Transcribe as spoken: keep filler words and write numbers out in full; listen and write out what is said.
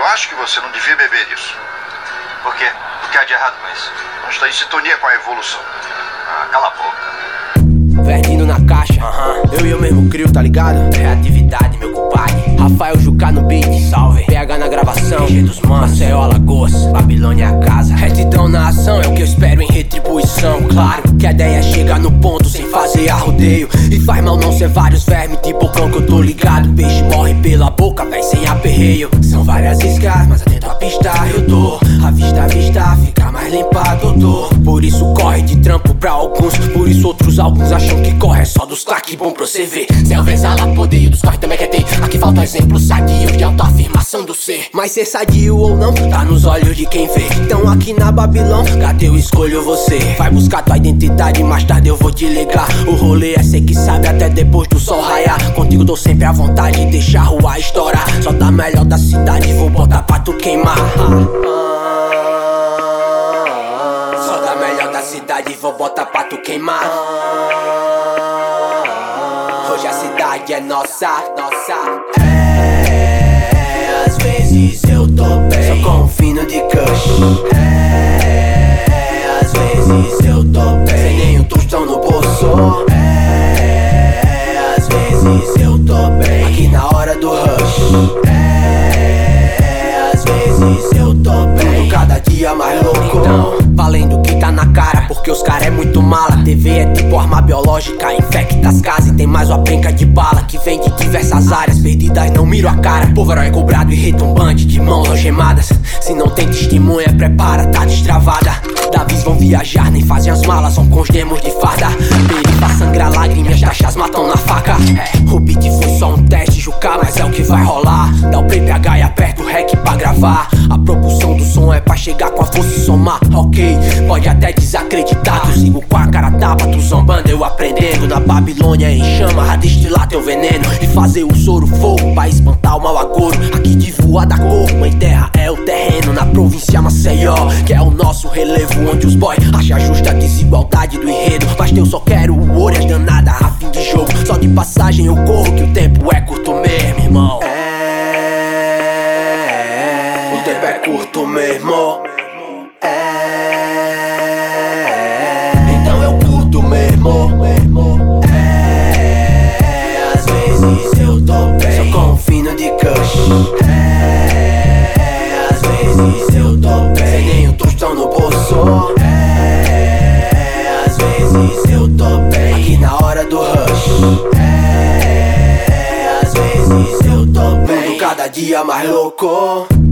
Eu acho que você não devia beber isso. Por quê? O que há de errado com isso? Não está em sintonia com a evolução. Ah, cala a boca. Verdinho na caixa, Aham. eu e eu mesmo crio, tá ligado? Criatividade, meu compadre. Rafael Jucá no beat, Salve. P H na gravação, G dos manos. Maceió, Alagoas, Babilônia é a casa. retidão na ação é o que eu espero em retribuição. Claro que a ideia é chegar no ponto sem fazer arrodeio. E faz mal não ser vários vermes de bocão que eu tô ligado. Peixe morre pela boca, véi, sem aperreio. São várias iscas, mas atento à pista eu tô. A vista, a vista, fica mais limpa, doutor. Por isso corre de trampo pra alguns. Por isso outros alguns acham que corre é só dos claques, bom pra você ver. Selva exala poder, dos corre também quer ter. Aqui falta exemplo sadio de autoafirmação do ser. Mas ser sadio ou não, tá nos olhos de quem vê. Então aqui na Babilão, cadê eu escolho você? Vai buscar tua identidade, mais tarde eu vou te ligar. O rolê é ser que sabe até depois do sol raiar. Contigo tô sempre à vontade, deixa a rua estourar. Só da melhor da cidade, vou botar pra tu queimar. Só da melhor da cidade, vou botar pra tu queimar. Hoje a cidade é nossa, nossa. É, às vezes eu tô bem, só com um fino de kush. É, às vezes eu tô bem, sem nenhum tostão no bolso. É, às vezes eu tô bem, aqui na hora do rush. É, às vezes eu tô bem, tudo cada dia mais louco. Então, valendo que tá na cara, porque os cara é muito mala. T V é tipo arma biológica, infecta as casas e tem mais uma penca de bala que vem de diversas áreas perdidas, não miro a cara. Povo herói cobrado e retumbante, de mãos algemadas. Se não tem testemunha, prepara, tá destravada. Davis vão viajar, nem fazem as malas, são com os demos de farda. Perifa sangra lágrimas, taxas matam na faca. É, o beat foi só um teste, Jucá, mas é o que vai rolar. Dá o play P H e aperta o rec pra gravar. A propulsão do som é pra chegar com a força e somar. Ok, pode até desacreditar que eu sigo com a cara tapa, tu zombando, eu aprendendo. Na Babilônia em chama, a destilar teu veneno e fazer o soro fogo pra espantar o mau agouro. Aqui de voar da cor, mãe terra é o terreno. Na província Maceió, que é o nosso relevo, onde os boy acham justa a desigualdade do enredo. Mas eu só quero o ouro e as danadas a fim de jogo. Só de passagem eu corro, que o tempo é curto mesmo, irmão. É, o tempo é curto mesmo. É, então eu curto mesmo. É, às vezes eu tô bem, só com um fino de kush. É, às vezes eu tô bem, sem nenhum tostão no bolso. É, às vezes eu tô bem, aqui na hora do rush. É, às vezes eu tô bem, tudo cada dia mais louco.